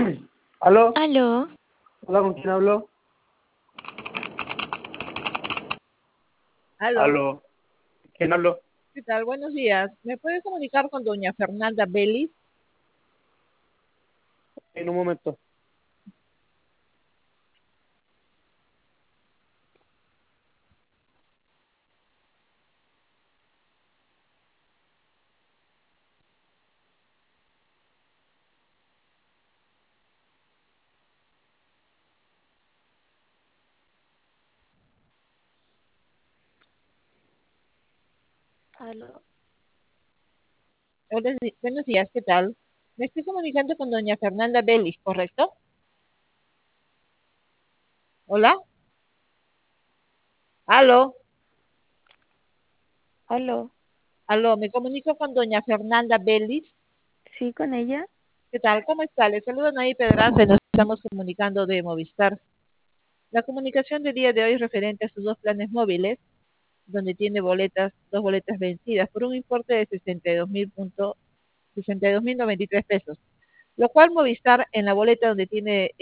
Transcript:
¿Aló? Aló, Hola, ¿con quién hablo? Aló, ¿Aló? ¿Quién habló? ¿qué tal? Buenos días. ¿Me puede comunicar con doña Fernanda Bellis? En un momento. aló. Hola, buenos días, ¿qué tal? Me estoy comunicando con doña Fernanda Bellis, ¿correcto? Hola, aló, Aló, aló, me comunico con doña Fernanda Bellis. sí, con ella. ¿Qué tal? ¿Cómo está? Le saludo Nay Pedraza y nos estamos comunicando de Movistar. La comunicación del día de hoy es referente a sus dos planes móviles, donde tiene dos boletas vencidas por un importe de 62.093 pesos, lo cual Movistar en la boleta donde tiene